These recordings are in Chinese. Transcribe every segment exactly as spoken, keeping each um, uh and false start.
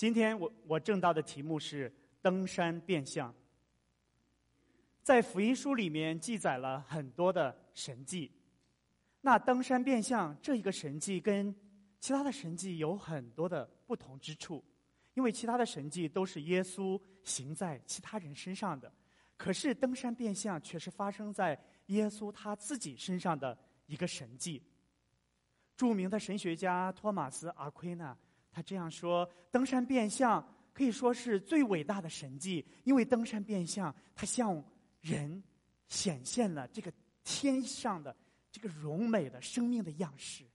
今天我我正道的题目是登山变相。在福音书里面记载了很多的神迹，那登山变相这一个神迹跟其他的神迹有很多的不同之处，因为其他的神迹都是耶稣行在其他人身上的，可是登山变相却是发生在耶稣他自己身上的一个神迹。著名的神学家托马斯·阿奎那他这样说，登山变相可以说是最伟大的神迹，因为登山变相它向人显现了这个天上的这个荣美的生命的样式。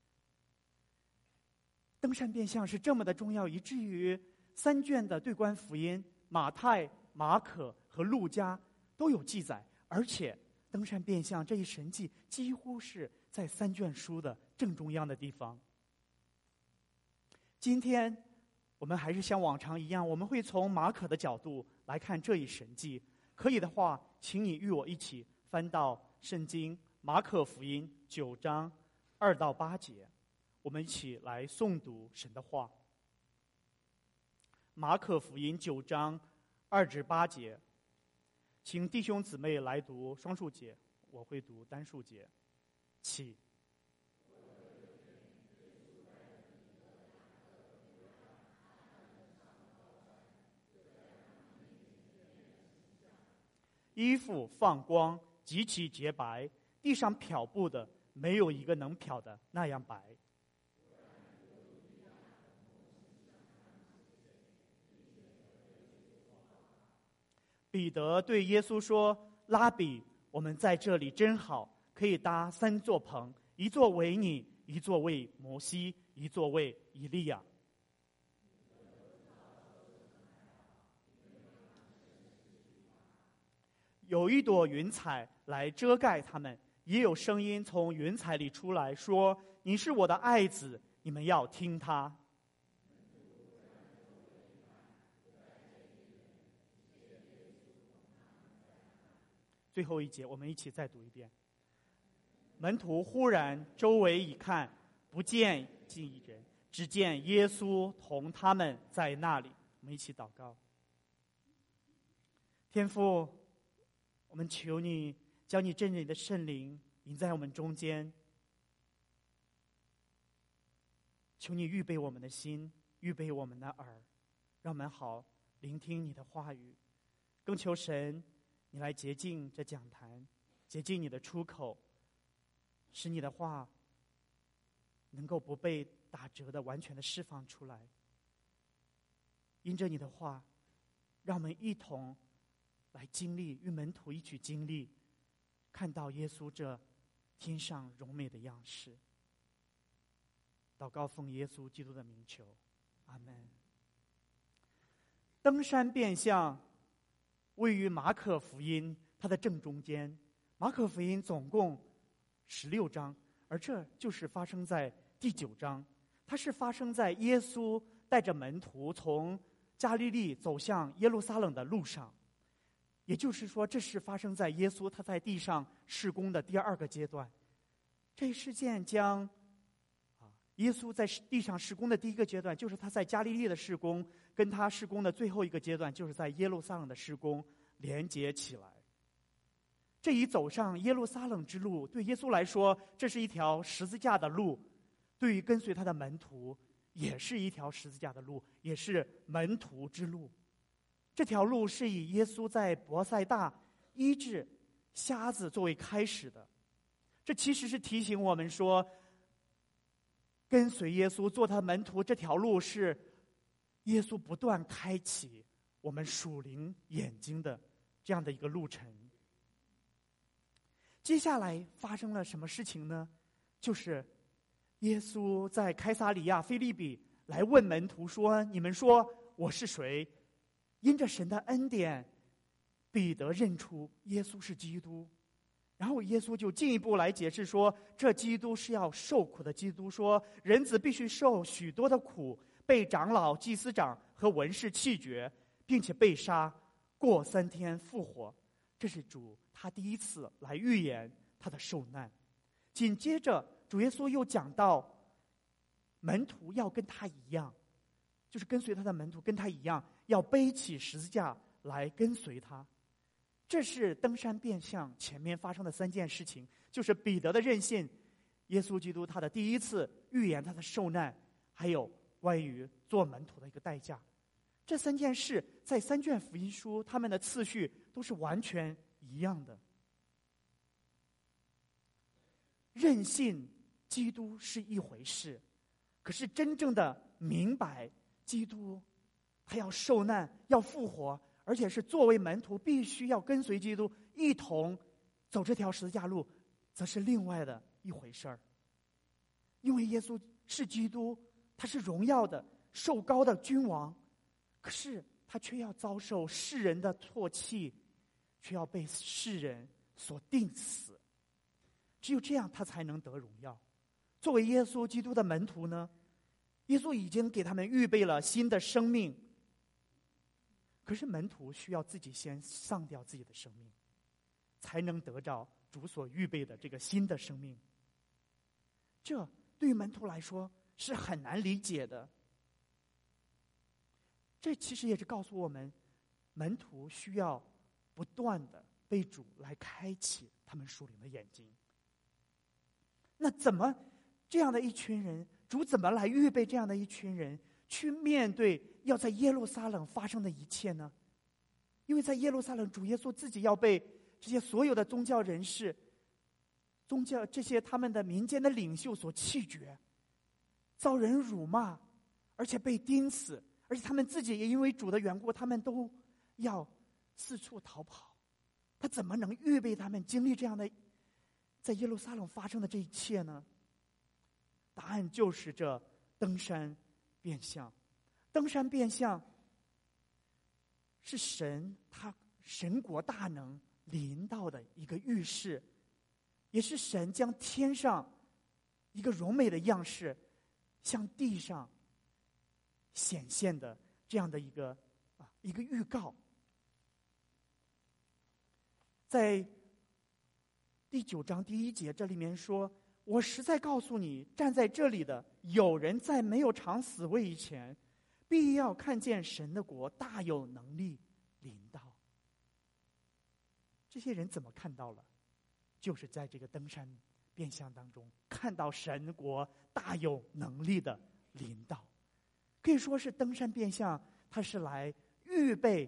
登山变相是这么的重要，以至于三卷的对观福音马太、马可和路加都有记载，而且登山变相这一神迹几乎是在三卷书的正中央的地方。今天我们还是像往常一样，我们会从马可的角度来看这一神迹。可以的话，请你与我一起翻到圣经马可福音九章二到八节，我们一起来诵读神的话。马可福音九章二至八节，请弟兄姊妹来读双数节，我会读单数节。起。衣服放光，极其洁白，地上漂布的没有一个能漂的那样白。彼得对耶稣说：拉比，我们在这里真好，可以搭三座棚，一座为你，一座为摩西，一座为以利亚。有一朵云彩来遮盖他们，也有声音从云彩里出来说：你是我的爱子，你们要听他。最后一节我们一起再读一遍。门徒忽然周围一看，不见近一人，只见耶稣同他们在那里。我们一起祷告。天父，我们求你将你真理的圣灵引在我们中间，求你预备我们的心，预备我们的耳，让我们好聆听你的话语。更求神你来洁净这讲坛，洁净你的出口，使你的话能够不被打折的完全的释放出来。因着你的话，让我们一同来经历，与门徒一起经历，看到耶稣这天上荣美的样式。祷告奉耶稣基督的名求，阿们。登山变相位于马可福音它的正中间。马可福音总共十六章，而这就是发生在第九章。它是发生在耶稣带着门徒从加利利走向耶路撒冷的路上。也就是说，这是发生在耶稣他在地上事工的第二个阶段。这一事件将啊，耶稣在地上事工的第一个阶段，就是他在加利利的事工，跟他事工的最后一个阶段，就是在耶路撒冷的事工连接起来。这一走上耶路撒冷之路，对耶稣来说，这是一条十字架的路；对于跟随他的门徒，也是一条十字架的路，也是门徒之路。这条路是以耶稣在伯赛大医治瞎子作为开始的。这其实是提醒我们说，跟随耶稣做他门徒这条路是耶稣不断开启我们属灵眼睛的这样的一个路程。接下来发生了什么事情呢？就是耶稣在开撒利亚腓立比来问门徒说：你们说我是谁？因着神的恩典，彼得认出耶稣是基督。然后耶稣就进一步来解释说，这基督是要受苦的基督，说人子必须受许多的苦，被长老、祭司长和文士弃绝，并且被杀，过三天复活。这是主他第一次来预言他的受难。紧接着主耶稣又讲到门徒要跟他一样， 就是跟随他的门徒，跟他一样，要背起十字架来跟随他。这是登山变相前面发生的三件事情，就是彼得的任性，耶稣基督他的第一次预言他的受难，还有关于做门徒的一个代价。这三件事在三卷福音书他们的次序都是完全一样的。任性基督是一回事，可是真正的明白基督他要受难，要复活，而且是作为门徒必须要跟随基督一同走这条十字架路，则是另外的一回事儿。因为耶稣是基督，他是荣耀的受膏的君王，可是他却要遭受世人的唾弃，却要被世人所钉死。只有这样他才能得荣耀。作为耶稣基督的门徒呢，耶稣已经给他们预备了新的生命，可是门徒需要自己先丧掉自己的生命，才能得到主所预备的这个新的生命。这对于门徒来说是很难理解的。这其实也是告诉我们，门徒需要不断的被主来开启他们属灵的眼睛。那怎么这样的一群人，主怎么来预备这样的一群人去面对要在耶路撒冷发生的一切呢？因为在耶路撒冷，主耶稣自己要被这些所有的宗教人士、宗教这些他们的民间的领袖所弃绝，遭人辱骂，而且被钉死，而且他们自己也因为主的缘故，他们都要四处逃跑。他怎么能预备他们经历这样的在耶路撒冷发生的这一切呢？答案就是这登山变相。登山变相是神他神国大能临到的一个预示，也是神将天上一个荣美的样式向地上显现的这样的一个啊一个预告。在第九章第一节这里面说，我实在告诉你，站在这里的有人在没有尝死味以前，必要看见神的国大有能力临到。这些人怎么看到了？就是在这个登山变相当中看到神国大有能力的临到。可以说是登山变相，它是来预备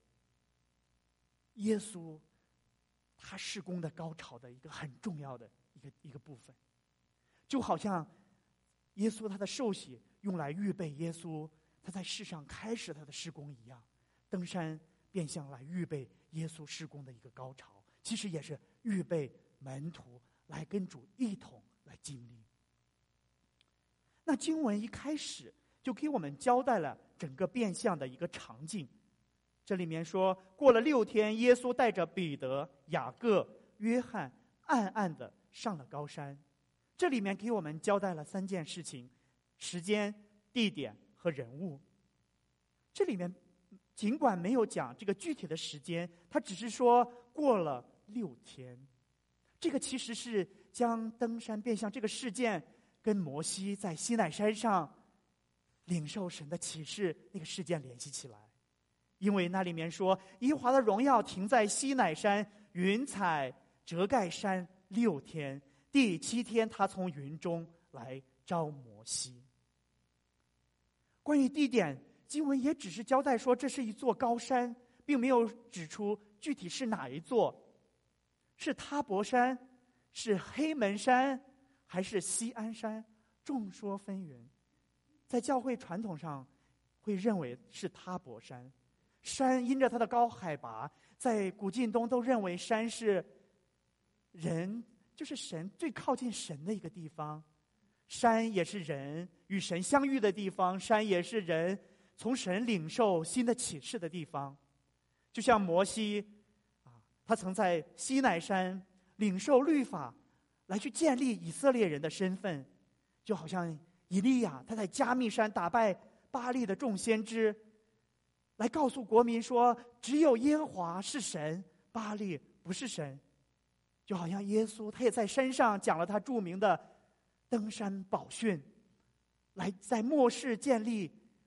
耶稣他事工的高潮的一个很重要的一个一个部分。就好像耶稣他的受洗用来预备耶稣他在世上开始他的事工一样，登山变相来预备耶稣事工的一个高潮，其实也是预备门徒来跟主一同来经历。那经文一开始就给我们交代了整个变相的一个场景。这里面说，过了六天，耶稣带着彼得、雅各、约翰暗暗的上了高山。这里面给我们交代了三件事情：时间、地点和人物。这里面尽管没有讲这个具体的时间，他只是说过了六天。这个其实是将登山变相这个事件跟摩西在西乃山上领受神的启示那个事件联系起来。因为那里面说，耶和华的荣耀停在西乃山，云彩遮盖山六天，第七天他从云中来召摩西。关于地点，经文也只是交代说这是一座高山，并没有指出具体是哪一座，是他伯山，是黑门山，还是锡安山，众说纷纭。在教会传统上会认为是他伯山。山因着它的高海拔，在古近东都认为山是人就是神最靠近神的一个地方，山也是人与神相遇的地方，山也是人从神领受新的启示的地方。就像摩西啊，他曾在西乃山领受律法，来去建立以色列人的身份；就好像以利亚他在加密山打败巴力的众先知，来告诉国民说，只有耶和华是神，巴力不是神。就好像耶稣他也在山上讲了他著名的登山宝训，来在末世建立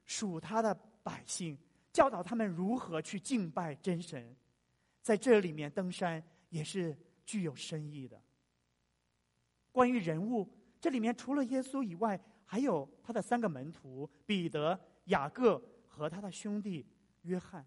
属他的百姓，教导他们如何去敬拜真神。在这里面登山也是具有深意的。关于人物，这里面除了耶稣以外，还有他的三个门徒彼得、雅各和他的兄弟约翰。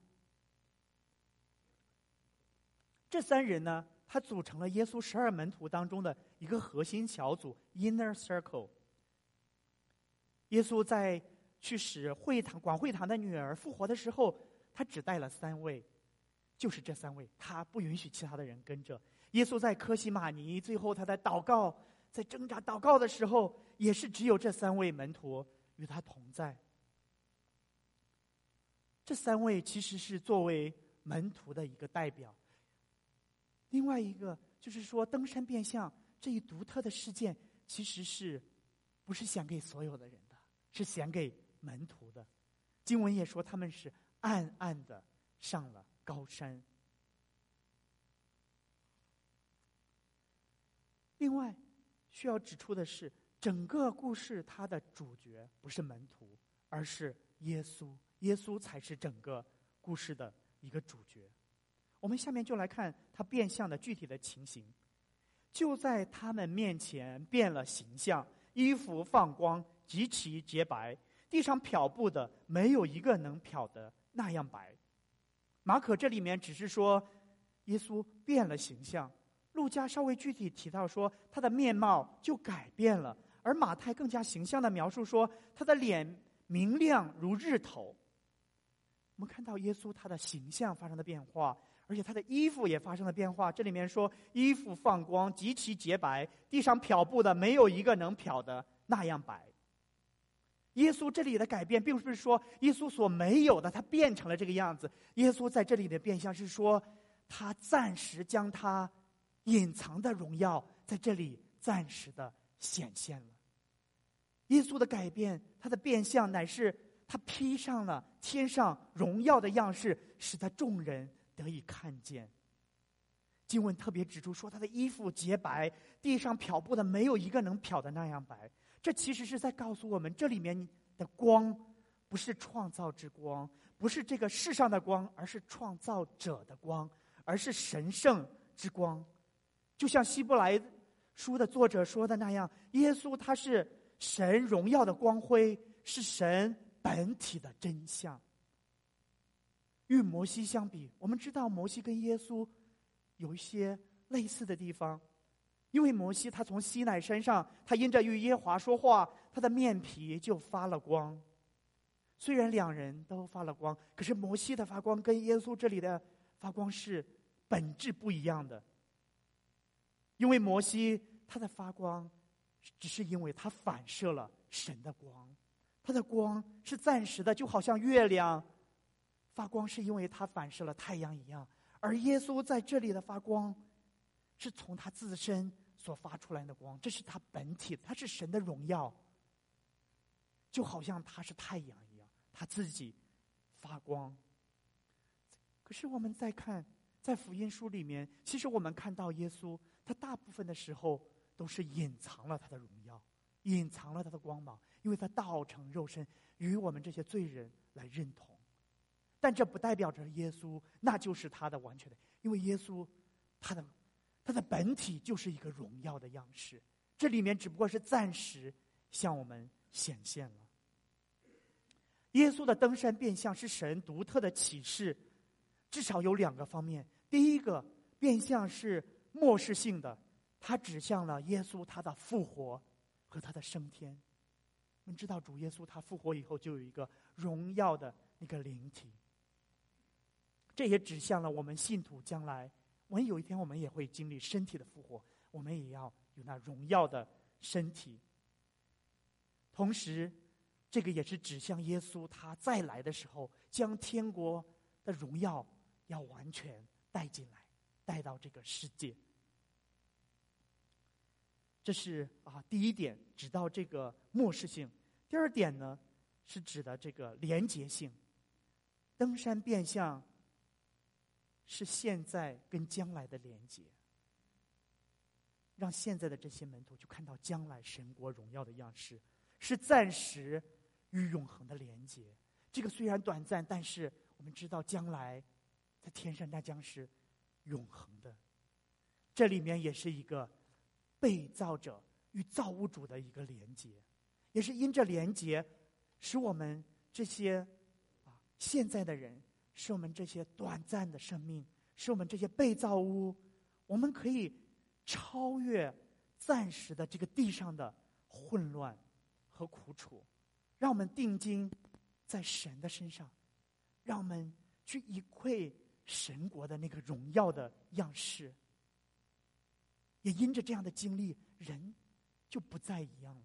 这三人呢，他组成了耶稣十二门徒当中的一个核心小组 （inner circle）。耶稣在去使会堂广会堂的女儿复活的时候，他只带了三位，就是这三位，他不允许其他的人跟着。耶稣在科西玛尼，最后他在祷告，在挣扎祷告的时候，也是只有这三位门徒与他同在。这三位其实是作为门徒的一个代表。另外一个就是说，登山变相这一独特的事件，其实是不是显给所有的人的，是显给门徒的。经文也说，他们是暗暗的上了高山。另外需要指出的是，整个故事它的主角不是门徒，而是耶稣。耶稣才是整个故事的一个主角。我们下面就来看他变相的具体的情形。就在他们面前变了形象，衣服放光，极其洁白，地上漂布的没有一个能漂得那样白。马可这里面只是说耶稣变了形象，路加稍微具体提到说他的面貌就改变了，而马太更加形象的描述说他的脸明亮如日头。我们看到耶稣他的形象发生了变化，而且他的衣服也发生了变化。这里面说衣服放光，极其洁白，地上漂布的没有一个能漂的那样白。耶稣这里的改变并不是说耶稣所没有的他变成了这个样子，耶稣在这里的变相是说他暂时将他隐藏的荣耀在这里暂时的显现了。耶稣的改变，他的变相乃是他披上了天上荣耀的样式，使得众人得以看见。经文特别指出说他的衣服洁白，地上漂布的没有一个能漂的那样白。这其实是在告诉我们，这里面的光不是创造之光，不是这个世上的光，而是创造者的光，而是神圣之光。就像希伯来书的作者说的那样，耶稣他是神荣耀的光辉，是神本体的真相。与摩西相比，我们知道摩西跟耶稣有一些类似的地方。因为摩西他从西乃山上，他因着与耶和华说话，他的面皮就发了光。虽然两人都发了光，可是摩西的发光跟耶稣这里的发光是本质不一样的。因为摩西他的发光只是因为他反射了神的光，他的光是暂时的，就好像月亮发光是因为他反射了太阳一样。而耶稣在这里的发光是从他自身所发出来的光，这是他本体，他是神的荣耀，就好像他是太阳一样，他自己发光。可是我们再看在福音书里面，其实我们看到耶稣他大部分的时候都是隐藏了他的荣耀，隐藏了他的光芒，因为他道成肉身与我们这些罪人来认同。但这不代表着耶稣那就是他的完全的，因为耶稣他的他的本体就是一个荣耀的样式，这里面只不过是暂时向我们显现了。耶稣的登山变相是神独特的启示，至少有两个方面。第一个变相是末世性的，它指向了耶稣他的复活和他的升天。我们知道主耶稣他复活以后就有一个荣耀的那个灵体，这也指向了我们信徒将来，我们有一天我们也会经历身体的复活，我们也要有那荣耀的身体。同时这个也是指向耶稣他再来的时候，将天国的荣耀要完全带进来，带到这个世界。这是啊第一点，指到这个末世性。第二点呢，是指的这个连结性。登山变相是现在跟将来的连结，让现在的这些门徒就看到将来神国荣耀的样式，是暂时与永恒的连结。 这个虽然短暂，但是我们知道将来在天上那将是永恒的。这里面也是一个被造者与造物主的一个连结，也是因着连结，使我们这些啊现在的人，使我们这些短暂的生命，使我们这些被造物，我们可以超越暂时的这个地上的混乱和苦楚，让我们定睛在神的身上，让我们去一窥神国的那个荣耀的样式。也因着这样的经历，人就不再一样了。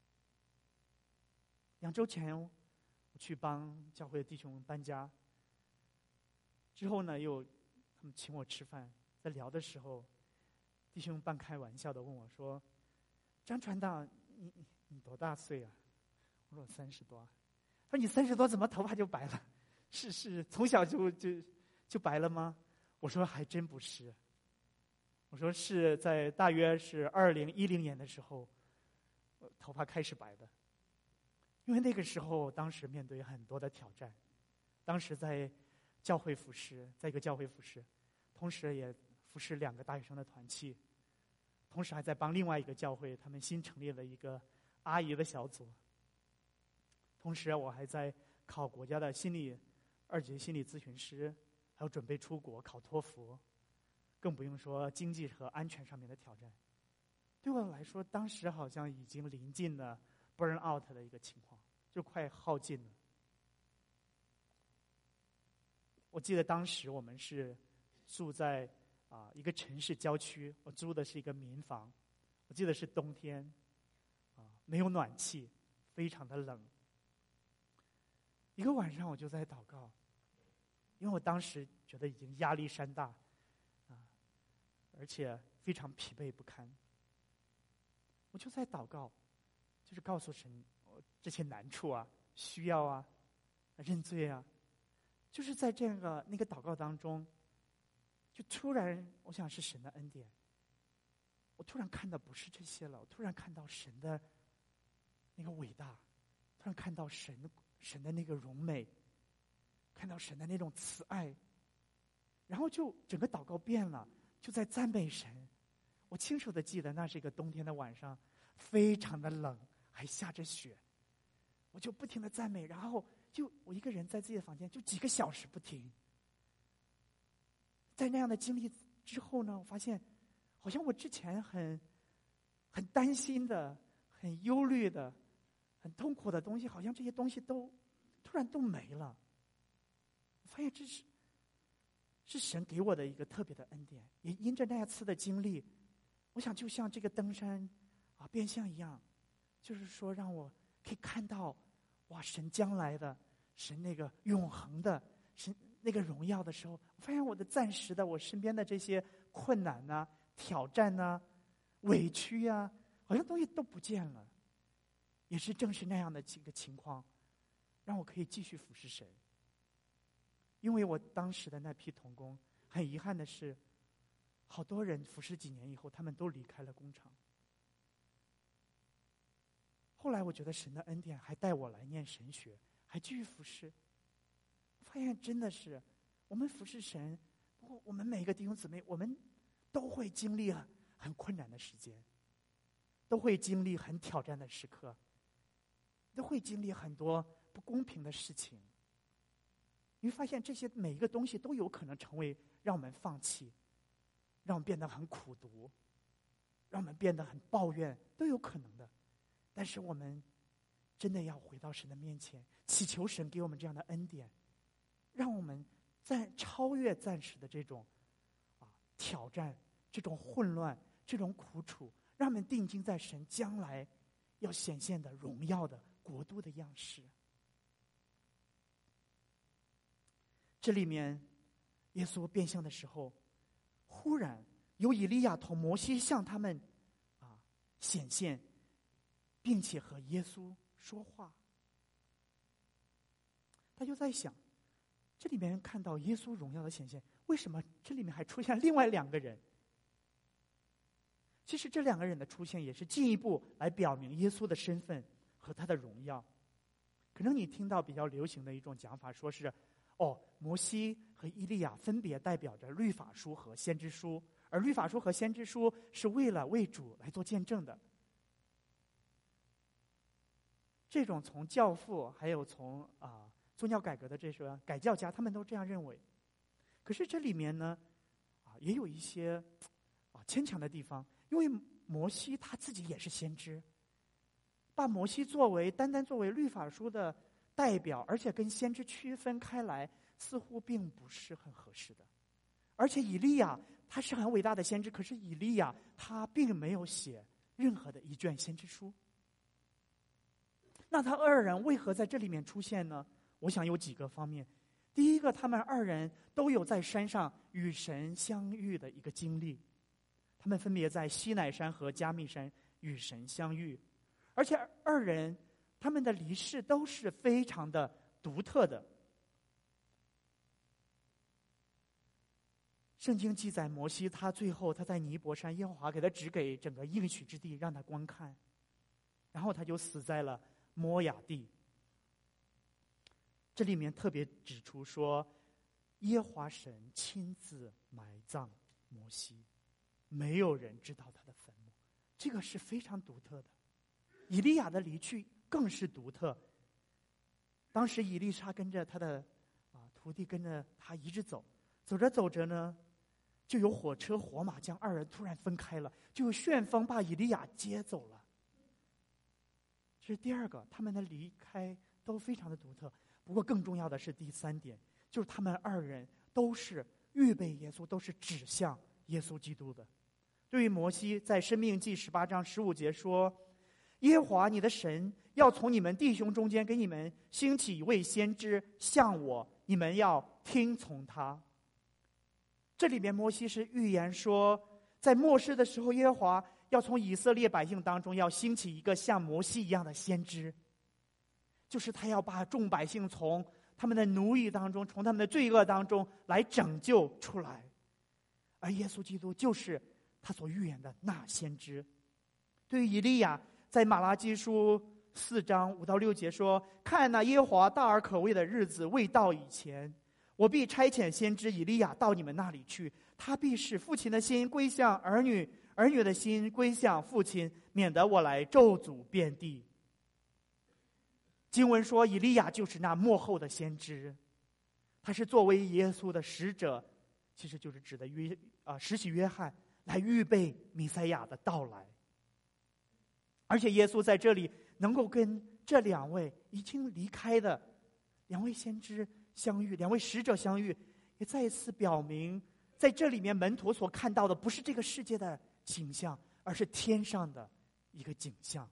两周前我去帮教会的弟兄搬家，之后呢又他们请我吃饭，在聊的时候，弟兄半开玩笑的问我说：“张传道，你你你多大岁啊？”我说：“我三十多。”他说：“你三十多怎么头发就白了？是是从小就就就白了吗？”我说：“还真不是。”我说是在大约是二零一零年的时候，头发开始白的。因为那个时候，当时面对很多的挑战，当时在教会服侍，在一个教会服侍，同时也服侍两个大学生的团契，同时还在帮另外一个教会，他们新成立了一个阿姨的小组。同时，我还在考国家的心理二级心理咨询师，还有准备出国考托福。更不用说经济和安全上面的挑战。对我来说，当时好像已经临近了 burn out 的一个情况，就快耗尽了。我记得当时我们是住在啊一个城市郊区，我租的是一个民房，我记得是冬天，啊没有暖气，非常的冷。一个晚上我就在祷告，因为我当时觉得已经压力山大。而且非常疲惫不堪，我就在祷告，就是告诉神这些难处啊、需要啊、认罪啊，就是在这个那个祷告当中，就突然我想是神的恩典，我突然看到不是这些了，我突然看到神的那个伟大，突然看到神神的那个荣美，看到神的那种慈爱，然后就整个祷告变了。就在赞美神，我清楚的记得那是一个冬天的晚上，非常的冷，还下着雪，我就不停的赞美，然后就我一个人在自己的房间，就几个小时不停。在那样的经历之后呢，我发现，好像我之前很很担心的、很忧虑的、很痛苦的东西，好像这些东西都突然都没了。我发现这是。是神给我的一个特别的恩典，也因着那次的经历，我想就像这个登山啊变相一样，就是说让我可以看到，哇，神将来的，神那个永恒的，神那个荣耀的时候，我发现我的暂时的，我身边的这些困难呐、挑战呐、委屈呀、啊，好像东西都不见了。也是正是那样的几个情况，让我可以继续服侍神。因为我当时的那批同工，很遗憾的是，好多人服侍几年以后，他们都离开了工厂。后来我觉得神的恩典还带我来念神学，还继续服侍。发现真的是，我们服侍神，不过我们每一个弟兄姊妹，我们都会经历很困难的时间，都会经历很挑战的时刻，都会经历很多不公平的事情。你会发现这些每一个东西都有可能成为让我们放弃，让我们变得很苦毒，让我们变得很抱怨，都有可能的。但是我们真的要回到神的面前，祈求神给我们这样的恩典，让我们在超越暂时的这种啊挑战、这种混乱、这种苦楚，让我们定睛在神将来要显现的荣耀的国度的样式。这里面，耶稣变相的时候，忽然有以利亚同摩西向他们啊显现，并且和耶稣说话。他就在想，这里面看到耶稣荣耀的显现，为什么这里面还出现另外两个人？其实这两个人的出现也是进一步来表明耶稣的身份和他的荣耀。 可能你听到比较流行的一种讲法，说是哦，摩西和以利亚分别代表着律法书和先知书，而律法书和先知书是为了为主来做见证的。这种从教父还有从啊、宗教改革的这些改教家，他们都这样认为。可是这里面呢，啊也有一些啊牵强的地方，因为摩西他自己也是先知，把摩西作为单单作为律法书的代表，而且跟先知区分开来，似乎并不是很合适的。而且以利亚他是很伟大的先知，可是以利亚他并没有写任何的一卷先知书。那他二人为何在这里面出现呢？我想有几个方面。第一个，他们二人都有在山上与神相遇的一个经历，他们分别在西乃山和迦密山与神相遇，而且二人他们的离世都是非常的独特的。圣经记载，摩西他最后他在尼泊山，耶和华给他指给整个应许之地让他观看，然后他就死在了摩亚地。这里面特别指出说，耶和华神亲自埋葬摩西，没有人知道他的坟墓，这个是非常独特的。以利亚的离去更是独特。当时以利沙跟着他的啊徒弟跟着他一直走，走着走着呢，就有火车火马将二人突然分开了，就有旋风把以利亚接走了。这是第二个，他们的离开都非常的独特。不过更重要的是第三点，就是他们二人都是预备耶稣，都是指向耶稣基督的。对于摩西，在申命记十八章十五节说，耶和华你的神要从你们弟兄中间给你们兴起一位先知，像我，你们要听从他。这里面摩西是预言说，在末世的时候，耶和华要从以色列百姓当中要兴起一个像摩西一样的先知，就是他要把众百姓从他们的奴役当中，从他们的罪恶当中来拯救出来。而耶稣基督就是他所预言的那先知。对于以利亚，在马拉基书四章五到六节说，看那耶和华大而可畏的日子未到以前，我必差遣先知以利亚到你们那里去，他必使父亲的心归向儿女，儿女的心归向父亲，免得我来咒诅遍地。经文说，以利亚就是那末后的先知，他是作为耶稣的使者，其实就是指的约啊施洗约翰，来预备弥赛亚的到来。而且耶稣在这里能够跟这两位已经离开的两位先知相遇，两位使者相遇，也再一次表明，在这里面门徒所看到的不是这个世界的景象，而是天上的一个景象。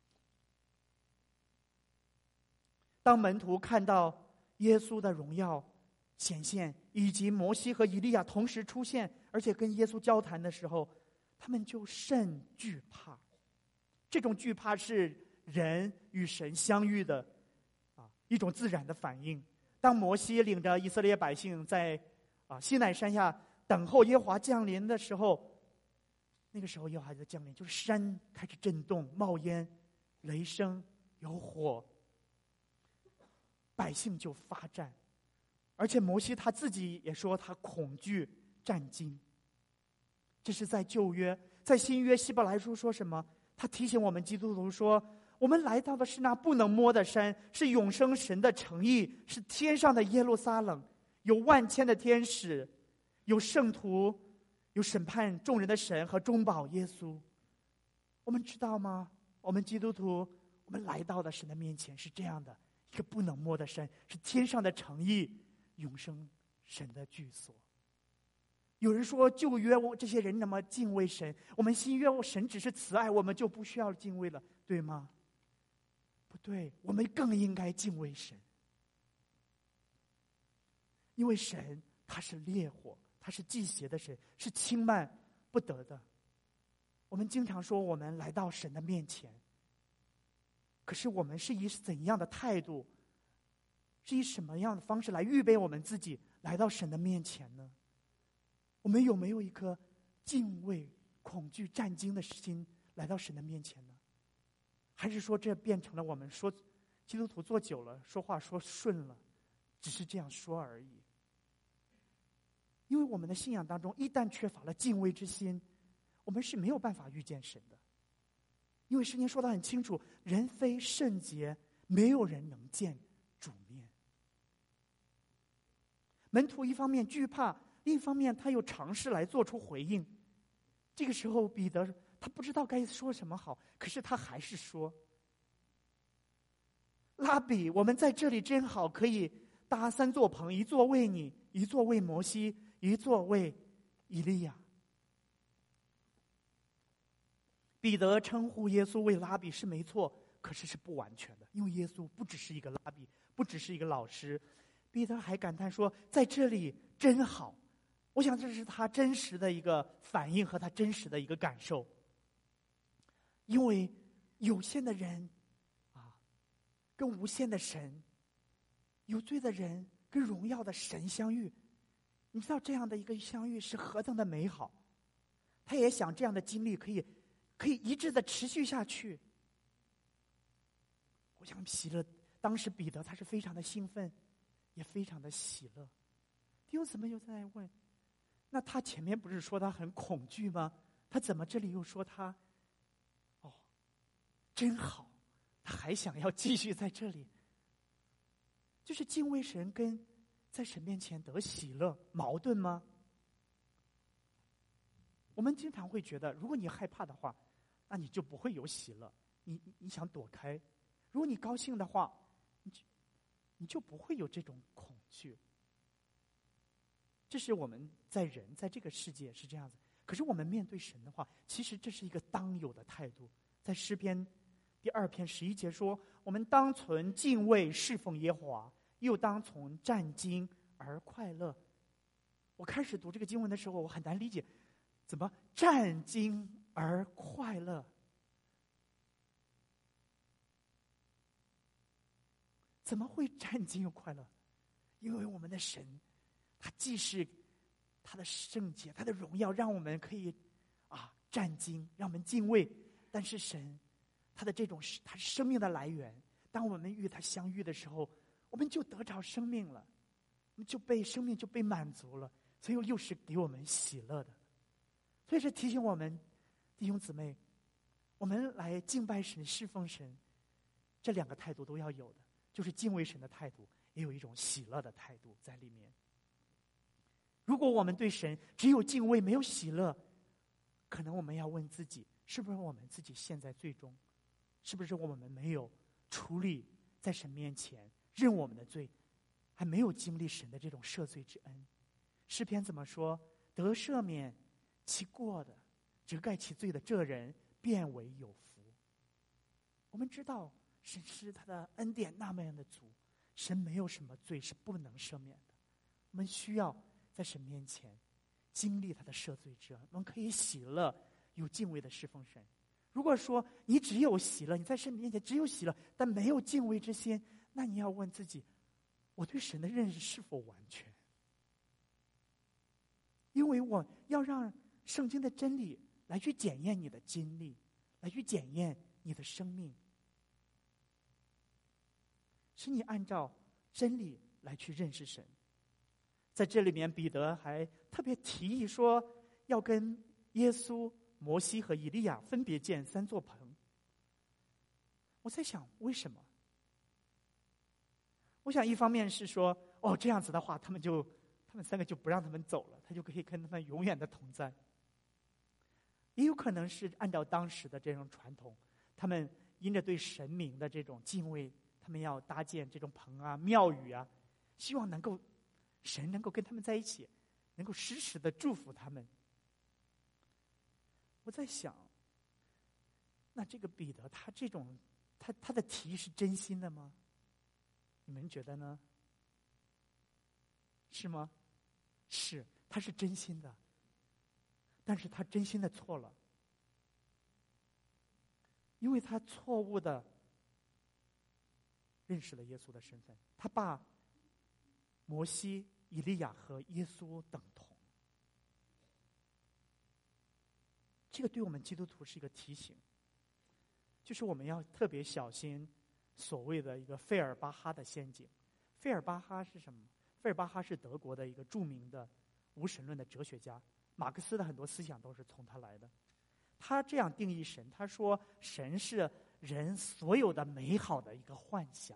当门徒看到耶稣的荣耀显现，以及摩西和以利亚同时出现，而且跟耶稣交谈的时候，他们就甚惧怕。这种惧怕是人与神相遇的啊一种自然的反应。当摩西领着以色列百姓在啊西乃山下等候耶和华降临的时候，那个时候耶和华的降临，就是山开始震动、冒烟、雷声、有火，百姓就发战。而且摩西他自己也说他恐惧战惊。这是在旧约。在新约希伯来书说什么？他提醒我们基督徒说，我们来到的是那不能摸的山，是永生神的城邑，是天上的耶路撒冷，有万千的天使，有圣徒，有审判众人的神和中保耶稣。我们知道吗？我们基督徒，我们来到的神的面前是这样的一个不能摸的山，是天上的城邑，永生神的居所。有人说旧约这些人那么敬畏神，我们新约神只是慈爱，我们就不需要敬畏了，对吗？不对，我们更应该敬畏神。因为神他是烈火，他是忌邪的神，是轻慢不得的。我们经常说我们来到神的面前，可是我们是以怎样的态度，是以什么样的方式来预备我们自己来到神的面前呢？我们有没有一颗敬畏、恐惧、战惊的心来到神的面前呢？还是说这变成了我们说基督徒做久了，说话说顺了，只是这样说而已。因为我们的信仰当中一旦缺乏了敬畏之心，我们是没有办法遇见神的。因为圣经说得很清楚，人非圣洁，没有人能见主面。门徒一方面惧怕，另一方面他又尝试来做出回应。这个时候彼得他不知道该说什么好，可是他还是说：拉比，我们在这里真好，可以搭三座棚，一座为你，一座为摩西，一座为以利亚。彼得称呼耶稣为拉比是没错，可是是不完全的，因为耶稣不只是一个拉比，不只是一个老师。彼得还感叹说，在这里真好。我想这是他真实的一个反应和他真实的一个感受。因为有限的人啊，跟无限的神，有罪的人跟荣耀的神相遇，你知道这样的一个相遇是何等的美好。他也想这样的经历可以可以一直的持续下去。我想喜乐，当时彼得他是非常的兴奋，也非常的喜乐。弟兄姊妹又在问，那他前面不是说他很恐惧吗？他怎么这里又说他哦真好，他还想要继续在这里？就是敬畏神跟在神面前得喜乐矛盾吗？我们经常会觉得，如果你害怕的话，那你就不会有喜乐，你你想躲开；如果你高兴的话，你就你就不会有这种恐惧。这是我们在人在这个世界是这样子，可是我们面对神的话，其实这是一个当有的态度。在诗篇第二篇十一节说，我们当存敬畏侍奉耶和华，又当从战兢而快乐。我开始读这个经文的时候，我很难理解，怎么战兢而快乐？怎么会战兢又快乐？因为我们的神，他既是他的圣洁，他的荣耀，让我们可以啊战兢，让我们敬畏。但是神，他的这种他是生命的来源。当我们与他相遇的时候，我们就得着生命了，我们就被生命就被满足了，所以又是给我们喜乐的。所以是提醒我们弟兄姊妹，我们来敬拜神、侍奉神，这两个态度都要有的，就是敬畏神的态度，也有一种喜乐的态度在里面。如果我们对神只有敬畏没有喜乐，可能我们要问自己，是不是我们自己陷在最终？是不是我们没有处理在神面前认我们的罪，还没有经历神的这种赦罪之恩？诗篇怎么说？得赦免其过的，遮盖其罪的这人变为有福。我们知道神是他的恩典那么样的足，神没有什么罪是不能赦免的。我们需要在神面前经历他的赦罪之恩，我们可以喜乐有敬畏的侍奉神。如果说你只有喜乐，你在神面前只有喜乐，但没有敬畏之心，那你要问自己，我对神的认识是否完全？因为我要让圣经的真理来去检验你的经历，来去检验你的生命，是你按照真理来去认识神。在这里面，彼得还特别提议说，要跟耶稣、摩西和以利亚分别建三座棚。我在想，为什么？我想一方面是说，哦，这样子的话，他们就他们三个就不让他们走了，他就可以跟他们永远的同在。也有可能是按照当时的这种传统，他们因着对神明的这种敬畏，他们要搭建这种棚啊、庙宇啊，希望能够神能够跟他们在一起，能够时时的祝福他们。我在想，那这个彼得他这种他他的提议是真心的吗？你们觉得呢？是吗？是，他是真心的，但是他真心的错了，因为他错误的认识了耶稣的身份，他把摩西、以利亚和耶稣等同。这个对我们基督徒是一个提醒，就是我们要特别小心所谓的一个费尔巴哈的陷阱。费尔巴哈是什么？费尔巴哈是德国的一个著名的无神论的哲学家，马克思的很多思想都是从他来的。他这样定义神，他说神是人所有的美好的一个幻想。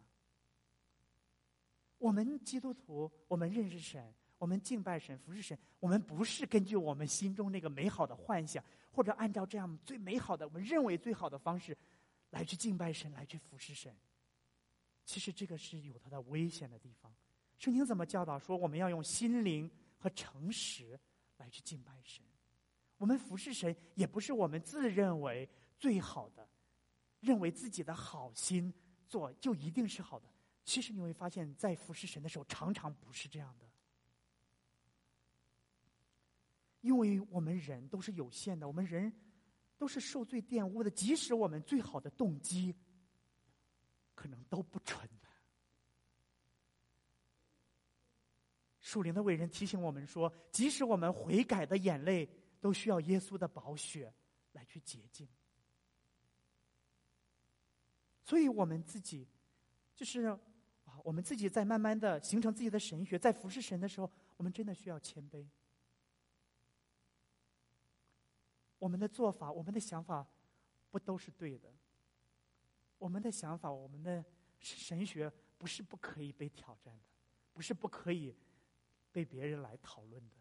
我们基督徒，我们认识神，我们敬拜神，服侍神，我们不是根据我们心中那个美好的幻想，或者按照这样最美好的我们认为最好的方式来去敬拜神，来去服侍神。其实这个是有它的危险的地方。圣经怎么教导说我们要用心灵和诚实来去敬拜神？我们服侍神也不是我们自认为最好的，认为自己的好心做就一定是好的。其实你会发现在服侍神的时候常常不是这样的。因为我们人都是有限的，我们人都是受罪玷污的，即使我们最好的动机可能都不纯的。属灵的伟人提醒我们说，即使我们悔改的眼泪都需要耶稣的宝血来去洁净。所以我们自己就是啊，我们自己在慢慢的形成自己的神学，在服侍神的时候，我们真的需要谦卑。我们的做法，我们的想法不都是对的。我们的想法，我们的神学不是不可以被挑战的，不是不可以被别人来讨论的。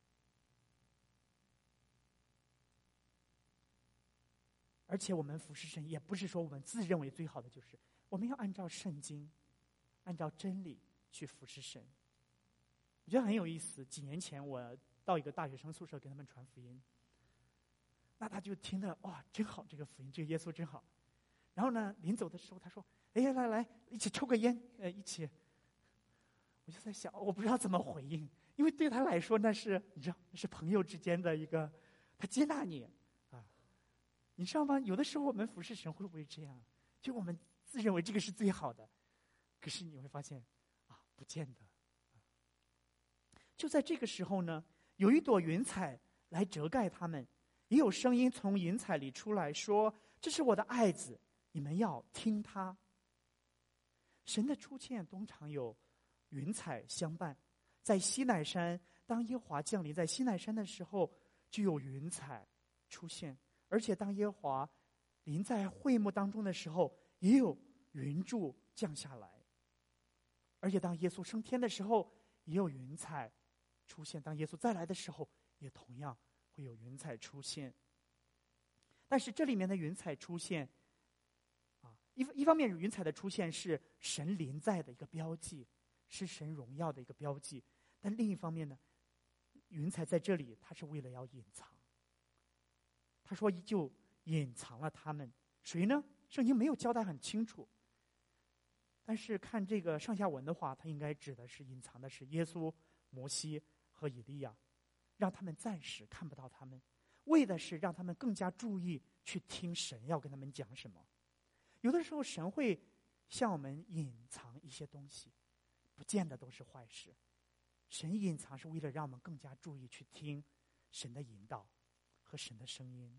而且我们服侍神也不是说我们自认为最好的，就是我们要按照圣经，按照真理去服侍神。我觉得很有意思，几年前我到一个大学生宿舍给他们传福音，那他就听得哇，真好，这个福音，这个耶稣真好。然后呢，临走的时候他说：“哎呀，来来，一起抽个烟，呃，一起。”我就在想，我不知道怎么回应，因为对他来说那是你知道，那是朋友之间的一个，他接纳你啊，你知道吗？有的时候我们服侍神会不会这样？就我们自认为这个是最好的，可是你会发现啊，不见得。就在这个时候呢，有一朵云彩来遮盖他们，也有声音从云彩里出来说：“这是我的爱子，你们要听他。”神的出现通常有云彩相伴，在西乃山，当耶和华降临在西乃山的时候，就有云彩出现，而且当耶和华临在会幕当中的时候，也有云柱降下来，而且当耶稣升天的时候，也有云彩出现，当耶稣再来的时候，也同样会有云彩出现。但是这里面的云彩出现啊，一一方面云彩的出现是神临在的一个标记，是神荣耀的一个标记，但另一方面呢，云彩在这里它是为了要隐藏。他说就隐藏了他们，谁呢？圣经没有交代很清楚，但是看这个上下文的话，它应该指的是隐藏的是耶稣、摩西和以利亚，让他们暂时看不到他们，为的是让他们更加注意去听神要跟他们讲什么。有的时候神会向我们隐藏一些东西，不见得都是坏事。神隐藏是为了让我们更加注意去听神的引导和神的声音。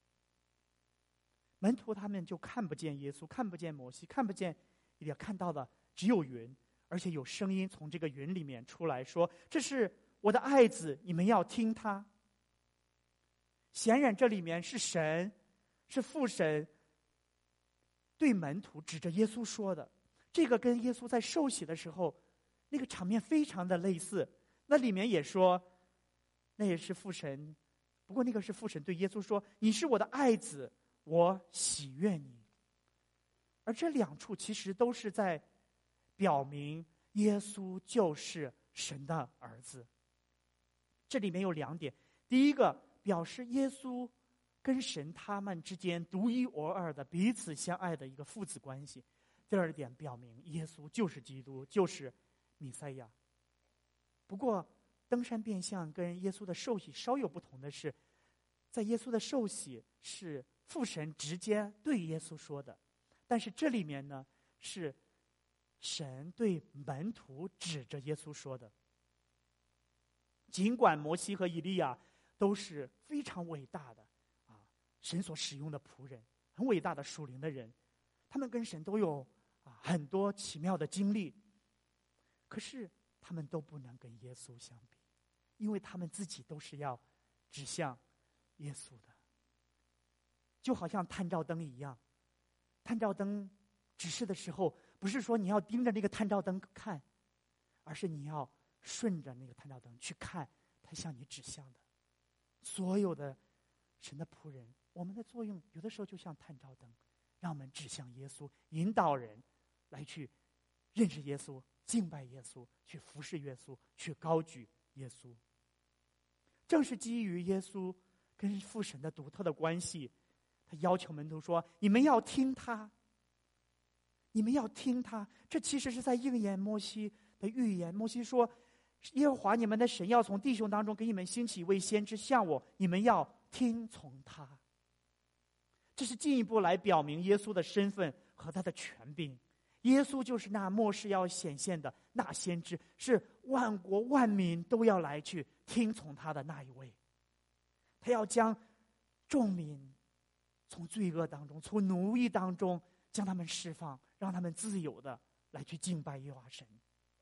门徒他们就看不见耶稣，看不见摩西，看不见以利亚，看到的只有云，而且有声音从这个云里面出来说：“这是我的爱子，你们要听他。”显然这里面是神，是父神对门徒指着耶稣说的。这个跟耶稣在受洗的时候那个场面非常的类似。那里面也说，那也是父神，不过那个是父神对耶稣说：“你是我的爱子，我喜悦你。”而这两处其实都是在表明耶稣就是神的儿子。这里面有两点，第一个表示耶稣跟神他们之间独一无二的彼此相爱的一个父子关系。第二点表明耶稣就是基督，就是弥赛亚。不过登山变相跟耶稣的受洗稍有不同的是，在耶稣的受洗是父神直接对耶稣说的，但是这里面呢是神对门徒指着耶稣说的。尽管摩西和以利亚都是非常伟大的啊，神所使用的仆人，很伟大的属灵的人，他们跟神都有啊很多奇妙的经历，可是他们都不能跟耶稣相比，因为他们自己都是要指向耶稣的。就好像探照灯一样，探照灯指示的时候，不是说你要盯着那个探照灯看，而是你要顺着那个探照灯去看它向你指向的。所有的神的仆人，我们的作用有的时候就像探照灯，让我们指向耶稣，引导人来去认识耶稣，敬拜耶稣，去服侍耶稣，去高举耶稣。正是基于耶稣跟父神的独特的关系，他要求门徒说：你们要听他，你们要听他。这其实是在应验摩西的预言。摩西说，耶和华你们的神要从弟兄当中给你们兴起一位先知像我，你们要听从他。这是进一步来表明耶稣的身份和他的权柄。耶稣就是那末世要显现的那先知，是万国万民都要来去听从他的那一位。他要将众民从罪恶当中，从奴役当中将他们释放，让他们自由的来去敬拜耶和华神。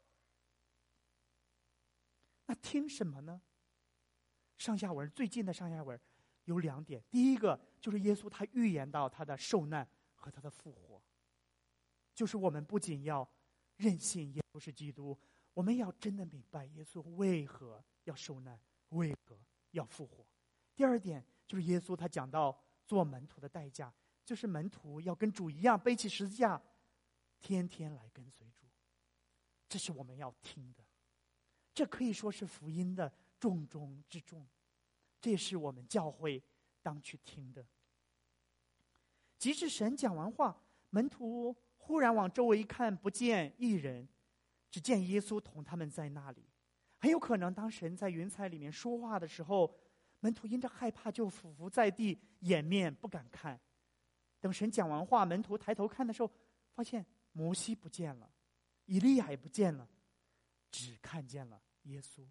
那听什么呢？上下文最近的上下文有两点。第一个就是耶稣他预言到他的受难和他的复活，就是我们不仅要认信耶稣是基督，我们要真的明白耶稣为何要受难，为何要复活。第二点就是耶稣他讲到做门徒的代价，就是门徒要跟主一样背起十字架，天天来跟随主。这是我们要听的，这可以说是福音的重中之重，这也是我们教会当去听的。即使神讲完话，门徒忽然往周围一看，不见一人，只见耶稣同他们在那里。很有可能当神在云彩里面说话的时候，门徒因着害怕就俯伏在地，掩面不敢看。等神讲完话，门徒抬头看的时候，发现摩西不见了，以利亚也不见了，只看见了耶稣。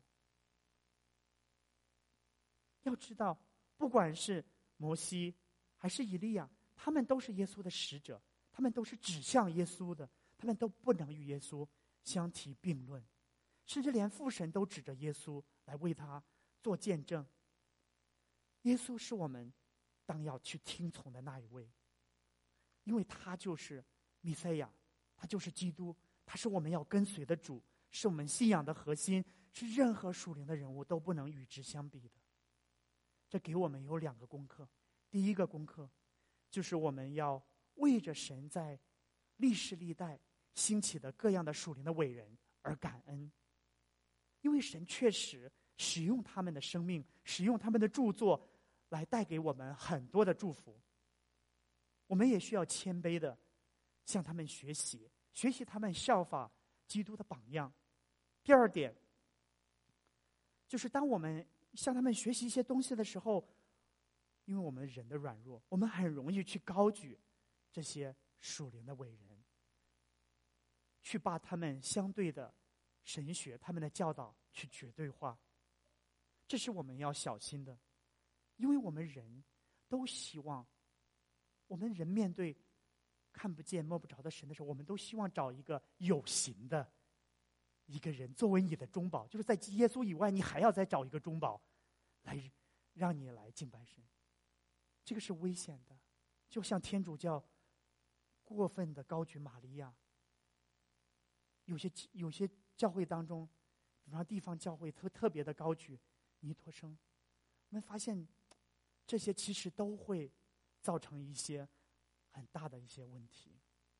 要知道，不管是摩西还是以利亚，他们都是耶稣的使者，他们都是指向耶稣的，他们都不能与耶稣相提并论，甚至连父神都指着耶稣来为他做见证。耶稣是我们当要去听从的那一位，因为他就是弥赛亚，他就是基督，他是我们要跟随的主，是我们信仰的核心，是任何属灵的人物都不能与之相比的。这给我们有两个功课。第一个功课就是我们要为着神在历世历代兴起的各样的属灵的伟人而感恩，因为神确实使用他们的生命，使用他们的著作来带给我们很多的祝福。我们也需要谦卑的向他们学习，学习他们效法基督的榜样。第二点就是当我们向他们学习一些东西的时候，因为我们人的软弱，我们很容易去高举这些属灵的伟人，去把他们相对的神学，他们的教导去绝对化。这是我们要小心的，因为我们人都希望，我们人面对看不见摸不着的神的时候，我们都希望找一个有形的一个人作为你的中保，就是在耶稣以外你还要再找一个中保来让你来敬拜神。这个是危险的，就像天主教过分的高举玛利亚，有些有些教会当中，比方地方教会特特别的高举弥陀生，我们发现这些其实都会造成一些很大的一些问题。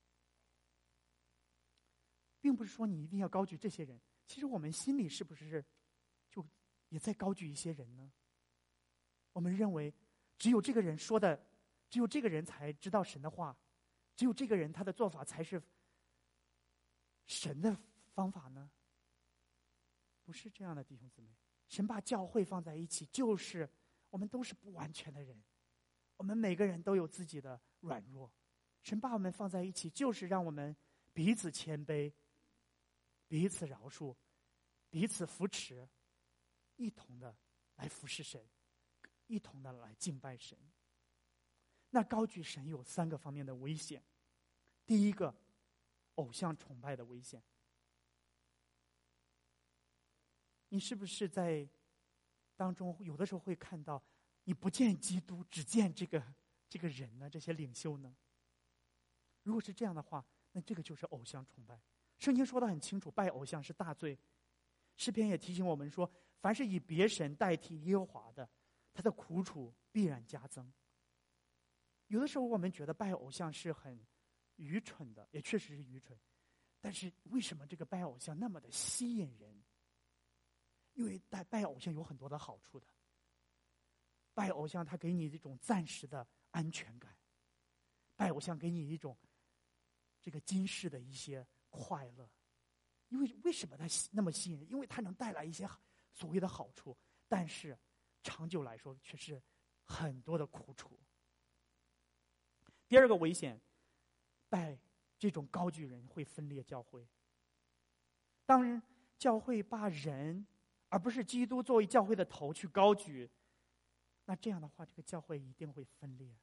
并不是说你一定要高举这些人，其实我们心里是不是就也在高举一些人呢？我们认为只有这个人说的，只有这个人才知道神的话，只有这个人他的做法才是神的方法呢？不是这样的，弟兄姊妹。神把教会放在一起，就是我们都是不完全的人，我们每个人都有自己的软弱。神把我们放在一起，就是让我们彼此谦卑，彼此饶恕，彼此扶持，一同的来服侍神，一同的来敬拜神。那高举神有三个方面的危险。第一个， 偶像崇拜的危险。你是不是在当中有的时候会看到，你不见基督，只见这个这个人呢？这些领袖呢？如果是这样的话，那这个就是偶像崇拜。圣经说得很清楚，拜偶像是大罪。诗篇也提醒我们说，凡是以别神代替耶和华的，他的苦楚必然加增。有的时候我们觉得拜偶像是很愚蠢的，也确实是愚蠢。但是为什么这个拜偶像那么的吸引人？因为拜拜偶像有很多的好处的。拜偶像它给你一种暂时的安全感，拜偶像给你一种这个今世的一些快乐。因为为什么它那么吸引人？因为它能带来一些所谓的好处，但是长久来说却是很多的苦楚。第二个危险，拜这种高举人会分裂教会。当教会把人而不是基督作为教会的头去高举，那这样的话，这个教会一定会分裂。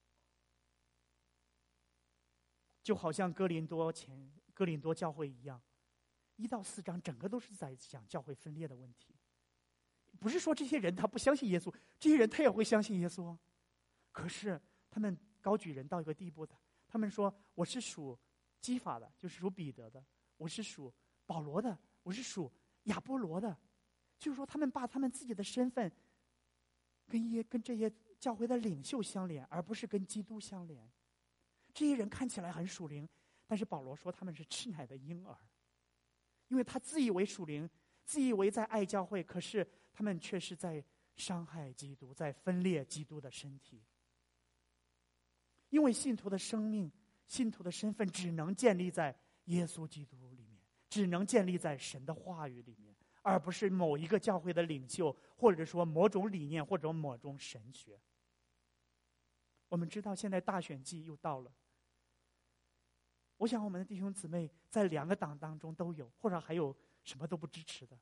就好像哥林多前哥林多教会一样，一到四章整个都是在讲教会分裂的问题。不是说这些人他不相信耶稣，这些人他也会相信耶稣，可是他们高举人到一个地步的，他们说我是属基法的，就是属彼得的；我是属保罗的，我是属亚波罗的。就是说他们把他们自己的身份跟一跟这些教会的领袖相连，而不是跟基督相连。这些人看起来很属灵，但是保罗说他们是吃奶的婴儿，因为他自以为属灵，自以为在爱教会，可是他们却是在伤害基督，在分裂基督的身体。因为信徒的生命、信徒的身份只能建立在耶稣基督里面，只能建立在神的话语里面，而不是某一个教会的领袖，或者说某种理念，或者某种神学。我们知道现在大选季又到了，我想我们的弟兄姊妹在两个党当中都有，或者还有什么都不支持的。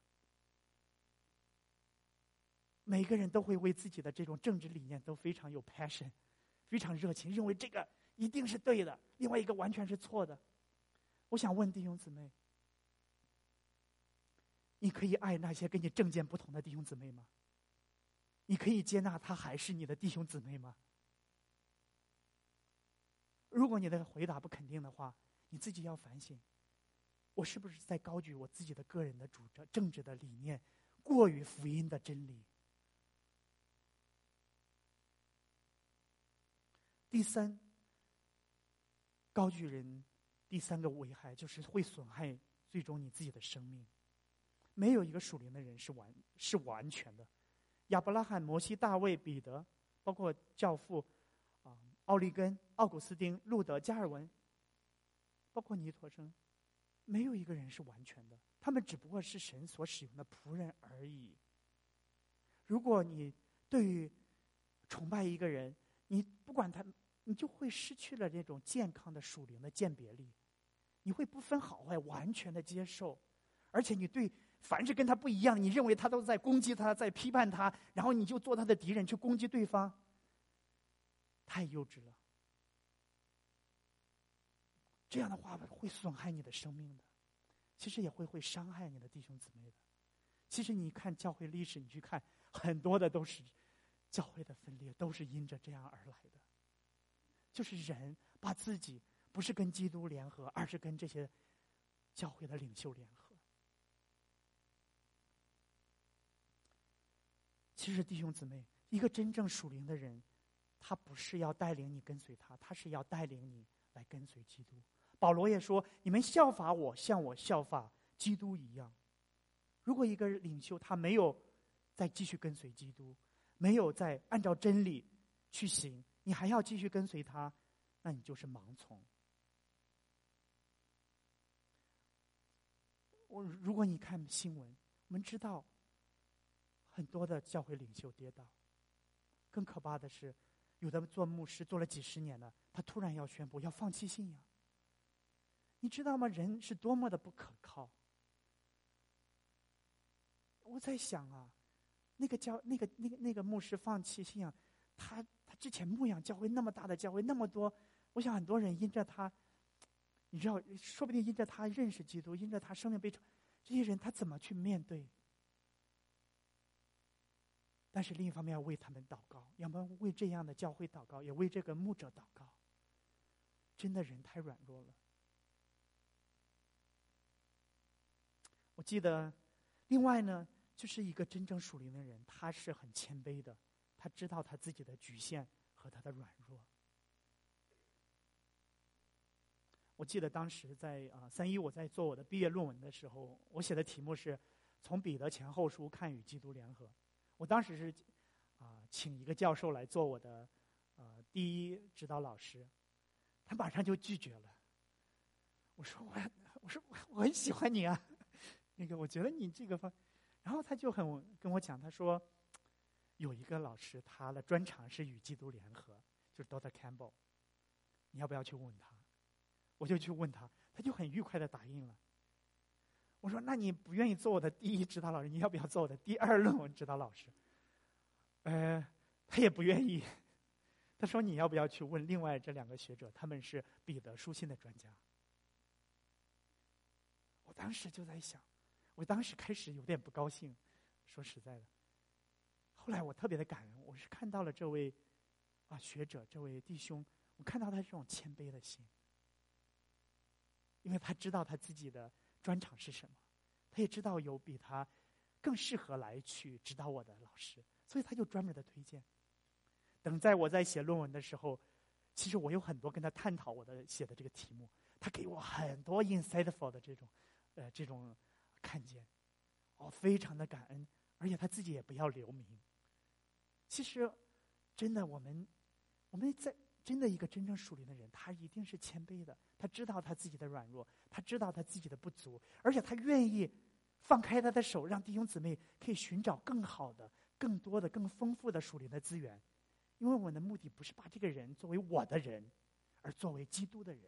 每个人都会为自己的这种政治理念都非常有 passion， 非常热情，认为这个一定是对的，另外一个完全是错的。我想问弟兄姊妹，你可以爱那些跟你政见不同的弟兄姊妹吗？你可以接纳他还是你的弟兄姊妹吗？如果你的回答不肯定的话，你自己要反省，我是不是在高举我自己的个人的主张、政治的理念，过于福音的真理？第三，高举人第三个危害就是会损害最终你自己的生命。没有一个属灵的人是完是完全的。亚伯拉罕、摩西、大卫、彼得，包括教父啊、奥利根、奥古斯丁、路德、加尔文，包括尼陀生，没有一个人是完全的，他们只不过是神所使用的仆人而已。如果你对于崇拜一个人，你不管他，你就会失去了这种健康的属灵的鉴别力，你会不分好坏，完全的接受，而且你对凡是跟他不一样，你认为他都在攻击他，在批判他，然后你就做他的敌人去攻击对方，太幼稚了。这样的话会损害你的生命的，其实也会会伤害你的弟兄姊妹的。其实你看教会历史，你去看很多的都是教会的分裂，都是因着这样而来的。就是人把自己不是跟基督联合，而是跟这些教会的领袖联合。其实弟兄姊妹，一个真正属灵的人，他不是要带领你跟随他，他是要带领你来跟随基督。保罗也说，你们效法我，像我效法基督一样。如果一个领袖他没有再继续跟随基督，没有再按照真理去行，你还要继续跟随他，那你就是盲从。我如果你看新闻，我们知道很多的教会领袖跌倒，更可怕的是，有的做牧师做了几十年了，他突然要宣布要放弃信仰。你知道吗？人是多么的不可靠。我在想啊，那个教那个那个那个牧师放弃信仰，他他之前牧养教会那么大的教会那么多，我想很多人因着他你知道，说不定因着他认识基督，因着他生命被这些人他怎么去面对？但是另一方面要为他们祷告，要么为这样的教会祷告，也为这个牧者祷告。真的人太软弱了。我记得，另外呢，就是一个真正属灵的人，他是很谦卑的，他知道他自己的局限和他的软弱。我记得当时在啊三一我在做我的毕业论文的时候，我写的题目是从彼得前后书看与基督联合。我当时是啊、呃、请一个教授来做我的呃第一指导老师，他马上就拒绝了。我说我我说我很喜欢你啊，那个我觉得你这个方，然后他就很跟我讲，他说有一个老师他的专长是与基督联合，就是 Doctor Campbell， 你要不要去问他？我就去问他，他就很愉快的答应了。我说那你不愿意做我的第一指导老师，你要不要做我的第二论文指导老师？呃，他也不愿意。他说你要不要去问另外这两个学者，他们是彼得书信的专家。我当时就在想，我当时开始有点不高兴，说实在的。后来我特别的感恩，我是看到了这位啊学者，这位弟兄，我看到他这种谦卑的心，因为他知道他自己的专长是什么，他也知道有比他更适合来去指导我的老师，所以他就专门的推荐。等在我在写论文的时候，其实我有很多跟他探讨我的写的这个题目，他给我很多 insightful 的这种呃这种看见，我非常的感恩，而且他自己也不要留名。其实真的我们我们在真的一个真正属灵的人，他一定是谦卑的，他知道他自己的软弱，他知道他自己的不足，而且他愿意放开他的手，让弟兄姊妹可以寻找更好的、更多的、更丰富的属灵的资源。因为我们的目的不是把这个人作为我的人，而作为基督的人。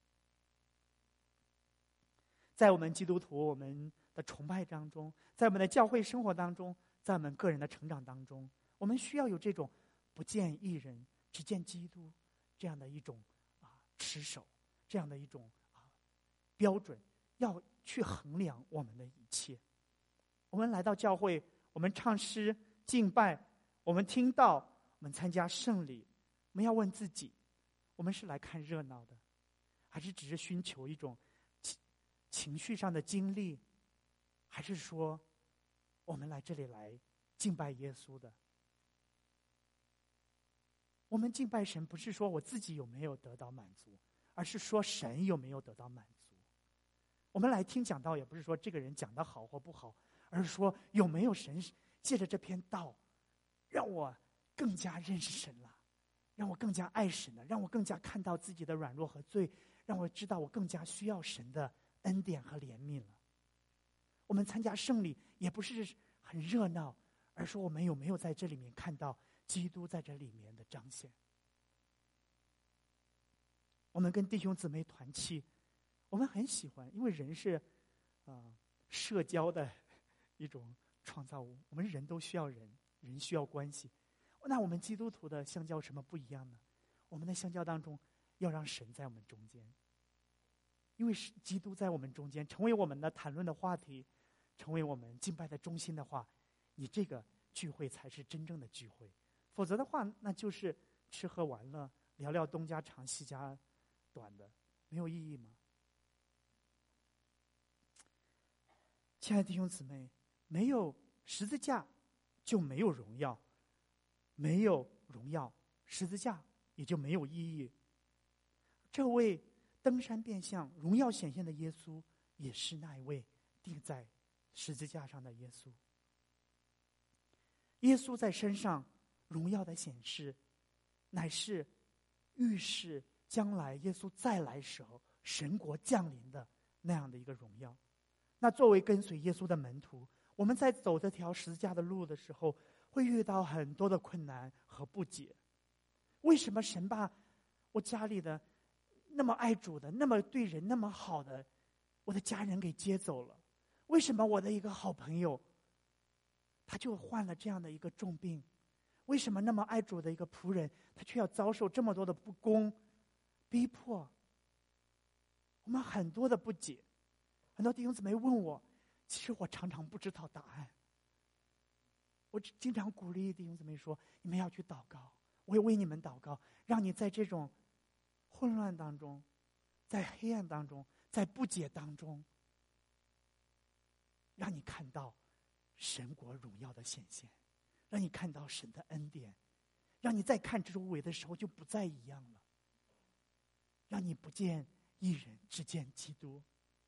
在我们基督徒我们的崇拜当中，在我们的教会生活当中，在我们个人的成长当中，我们需要有这种不见一人只见基督这样的一种啊持守，这样的一种啊标准，要去衡量我们的一切。我们来到教会，我们唱诗敬拜，我们听道，我们参加圣礼，我们要问自己，我们是来看热闹的，还是只是寻求一种情情绪上的经历，还是说我们来这里来敬拜耶稣的？我们敬拜神不是说我自己有没有得到满足，而是说神有没有得到满足。我们来听讲道，也不是说这个人讲得好或不好，而是说有没有神借着这篇道让我更加认识神了，让我更加爱神了，让我更加看到自己的软弱和罪，让我知道我更加需要神的恩典和怜悯了。我们参加圣礼也不是很热闹，而是我们有没有在这里面看到基督在这里面的彰显。我们跟弟兄姊妹团契，我们很喜欢，因为人是啊、呃、社交的一种创造物，我们人都需要人，人需要关系。那我们基督徒的相交有什么不一样呢？我们的相交当中要让神在我们中间，因为是基督在我们中间，成为我们的谈论的话题，成为我们敬拜的中心的话，你这个聚会才是真正的聚会。否则的话，那就是吃喝玩乐，聊聊东家长西家短的，没有意义吗？亲爱的弟兄姊妹，没有十字架就没有荣耀，没有荣耀，十字架也就没有意义。这位登山变相、荣耀显现的耶稣，也是那一位钉在十字架上的耶稣。耶稣在身上荣耀的显示，乃是预示将来耶稣再来时候神国降临的那样的一个荣耀。那作为跟随耶稣的门徒，我们在走这条十字架的路的时候，会遇到很多的困难和不解。为什么神把我家里的那么爱主的、那么对人那么好的我的家人给接走了？为什么我的一个好朋友他就患了这样的一个重病？为什么那么爱主的一个仆人，他却要遭受这么多的不公、逼迫？ 我们很多的不解，很多弟兄姊妹问我，其实我常常不知道答案。我经常鼓励弟兄姊妹说，你们要去祷告，我也为你们祷告，让你在这种混乱当中，在黑暗当中，在不解当中，让你看到神国荣耀的显现，让你看到神的恩典，让你再看周围的时候就不再一样了，让你不见一人，只见基督。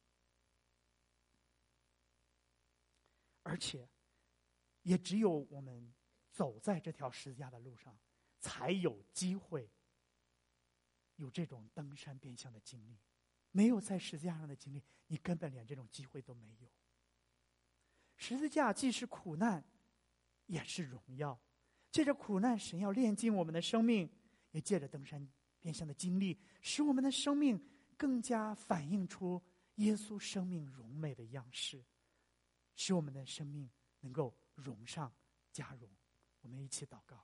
而且也只有我们走在这条十字架的路上，才有机会有这种登山变相的经历。没有在十字架上的经历，你根本连这种机会都没有。十字架既是苦难，也是荣耀。借着苦难，神要炼净我们的生命，也借着登山变相的经历，使我们的生命更加反映出耶稣生命荣美的样式，使我们的生命能够荣上加荣。我们一起祷告。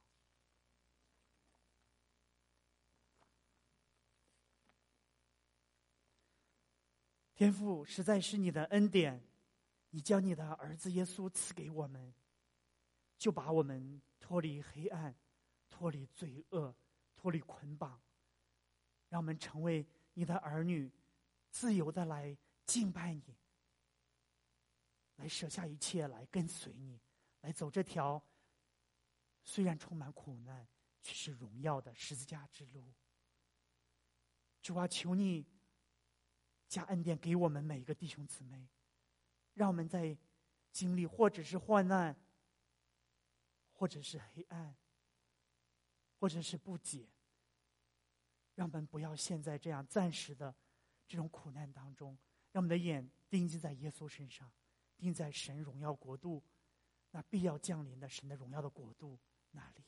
天父，实在是你的恩典，你将你的儿子耶稣赐给我们，就把我们脱离黑暗，脱离罪恶，脱离捆绑，让我们成为你的儿女，自由的来敬拜你，来舍下一切，来跟随你，来走这条虽然充满苦难却是荣耀的十字架之路。主啊，求你加恩典给我们每一个弟兄姊妹，让我们在经历或者是患难，或者是黑暗，或者是不解，让我们不要陷在这样暂时的这种苦难当中，让我们的眼定睛在耶稣身上，定在神荣耀国度那必要降临的神的荣耀的国度那里。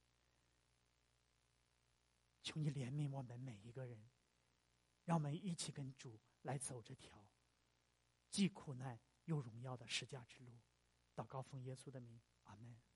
求你怜悯我们每一个人，让我们一起跟主来走这条既苦难又荣耀的十架之路。祷告奉耶稣的名，阿们。